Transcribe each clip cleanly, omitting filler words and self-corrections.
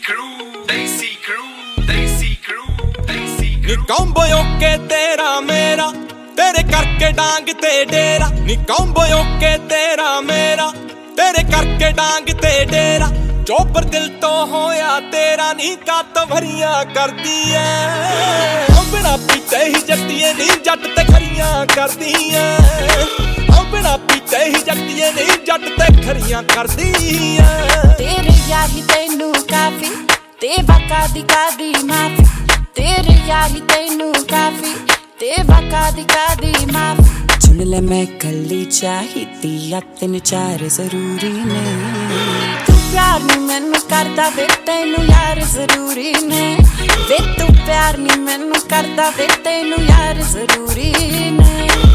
ਨੀ ਕੰਬੋ ਕੇ ਤੇਰਾ ਮੇਰਾ तेरे करके डांग ते डेरा नी कॉम्बो के तेरा मेरा तेरे करके डांग ते डेरा चोपर दिल तो होया तेरा नी कात भरियां करदी ऐ बिना पीते ही जट्टिए नी जट ते खरियां करदी ऐ बिना पीते ही जट्टिए नी जट ते खरियां करदी ऐ तेरे यार ही तैनू काफी तेवा कादी माफी तेरे यार ही तैनू काफी तेवा कादी माफी सुन ले मैं कली चाहिदी आ 3-4 जरूरी ने तू प्यार नी मैनू करदा वे तैनू यार जरूरी ने वे तू प्यार नी मैनू करदा वे तैनू यार जरूरी ने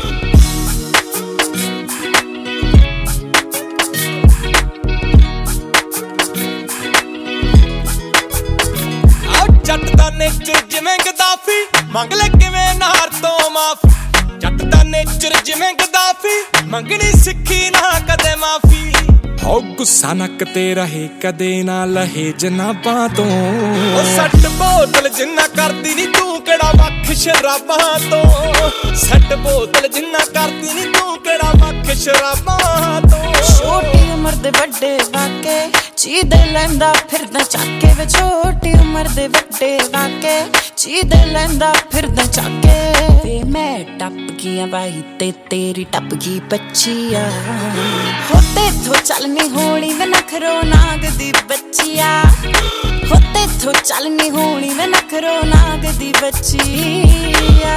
जट दा नेचर जिवें गद्दाफी मंग ले किवें नार तो माफी जट दा नेचर जिवें गद्दाफी मंगनी सिक्खी ना कदे माफी हो गुस्सा नक ते रहे कदे ना लहे जनाबां तो ओ सट बोतल जिन्ना करदी नी तू केड़ा वख शराबां तो सट बोतल जिन्ना करदी नी तू केड़ा वख शराबां तो छोटी उम्र दे बड़े वाके चीदे लैंदा फिरदा चाके वे छोटी उम्र दे बड़े वाके चीदे लैंदा फिरदा चाके वे मैं टप गया भाई ते तेरी टप गई बच्चिया होते थो चलनी होनी वे नखरो नाग दी बच्चिया होते थो चलनी होनी वे नखरो नाग दी बच्चिया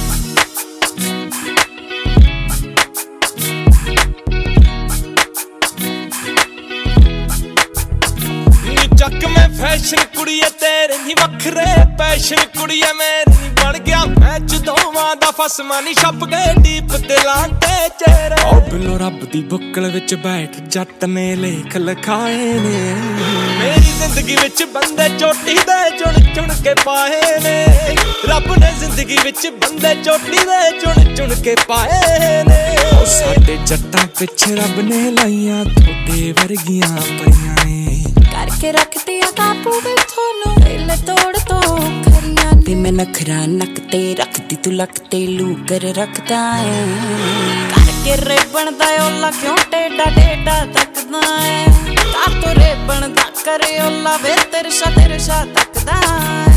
जक मैं फैशन कुड़िए तेरे नी वखरे पैशन कुड़िए मेरी नी बन गया मैं जदोवां दा फसमा नी छप गए डीप दिलां ते चेहरे ओ बिलो रब दी बुक्कल विच बैठ जट ने लेख लिखाए ने मेरी जिंदगी विच बंदे चोटी दे चुन चुन के पाए ने रब ने जिंदगी विच बंदे चोटी दे चुन चुन के पाए ने ओ साडे जट्टां पिछे रब ने लाइयां थोड़े वर्गियां परियां ने करके रखती आ काबू वे थोनू दिल तोड़ तो खरियां ते मैं नखरा नक ते रखती तू लक ते लूकर रखदा है करके रे बनदा ओला क्यों टेढ़ा टेढ़ा तकदा है का तो रे बनदा करे ओला वे तेरे शा तकदा है।